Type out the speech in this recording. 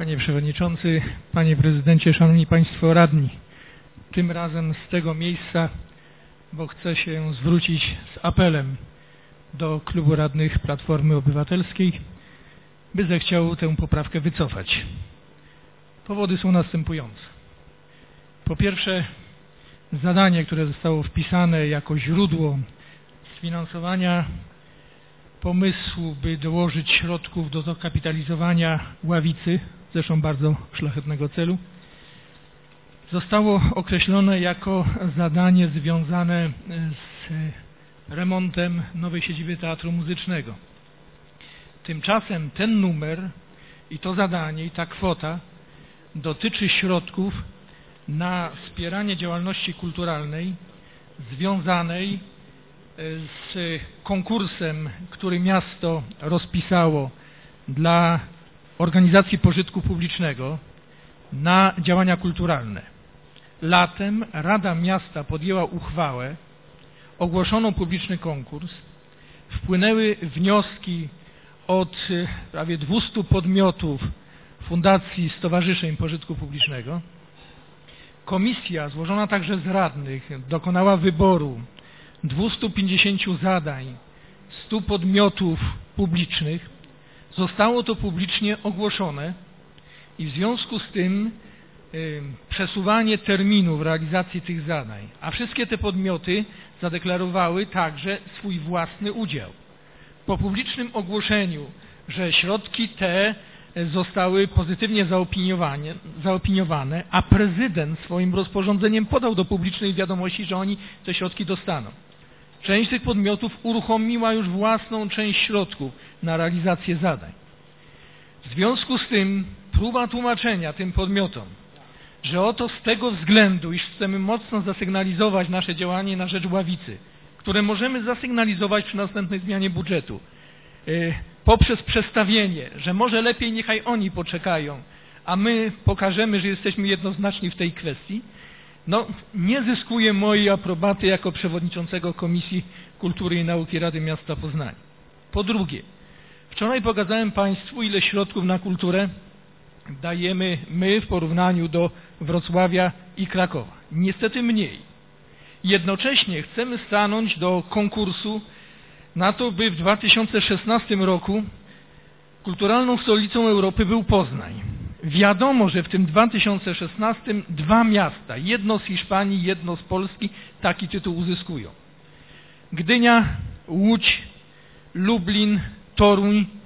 Panie Przewodniczący, Panie Prezydencie, Szanowni Państwo Radni. Tym razem z tego miejsca, bo chcę się zwrócić z apelem do Klubu Radnych Platformy Obywatelskiej, by zechciał tę poprawkę wycofać. Powody są następujące. Po pierwsze, zadanie, które zostało wpisane jako źródło sfinansowania pomysłu, by dołożyć środków do dokapitalizowania Ławicy, zresztą bardzo szlachetnego celu, zostało określone jako zadanie związane z remontem nowej siedziby Teatru Muzycznego. Tymczasem ten numer i to zadanie i ta kwota dotyczy środków na wspieranie działalności kulturalnej związanej z konkursem, który miasto rozpisało dla organizacji pożytku publicznego na działania kulturalne. Latem Rada Miasta podjęła uchwałę, ogłoszono publiczny konkurs, wpłynęły wnioski od prawie 200 podmiotów, fundacji, stowarzyszeń pożytku publicznego. Komisja, złożona także z radnych, dokonała wyboru 250 zadań, 100 podmiotów publicznych. Zostało to publicznie ogłoszone i w związku z tym przesuwanie terminów realizacji tych zadań, a wszystkie te podmioty zadeklarowały także swój własny udział. Po publicznym ogłoszeniu, że środki te zostały pozytywnie zaopiniowane, a prezydent swoim rozporządzeniem podał do publicznej wiadomości, że oni te środki dostaną. Część tych podmiotów uruchomiła już własną część środków na realizację zadań. W związku z tym próba tłumaczenia tym podmiotom, że oto z tego względu, iż chcemy mocno zasygnalizować nasze działanie na rzecz Ławicy, które możemy zasygnalizować przy następnej zmianie budżetu, poprzez przestawienie, że może lepiej niechaj oni poczekają, a my pokażemy, że jesteśmy jednoznaczni w tej kwestii, nie zyskuje mojej aprobaty jako przewodniczącego Komisji Kultury i Nauki Rady Miasta Poznania. Po drugie, wczoraj pokazałem Państwu, ile środków na kulturę dajemy my w porównaniu do Wrocławia i Krakowa. Niestety mniej. Jednocześnie chcemy stanąć do konkursu na to, by w 2016 roku kulturalną stolicą Europy był Poznań. Wiadomo, że w tym 2016 dwa miasta, jedno z Hiszpanii, jedno z Polski, taki tytuł uzyskują. Gdynia, Łódź, Lublin, Toruń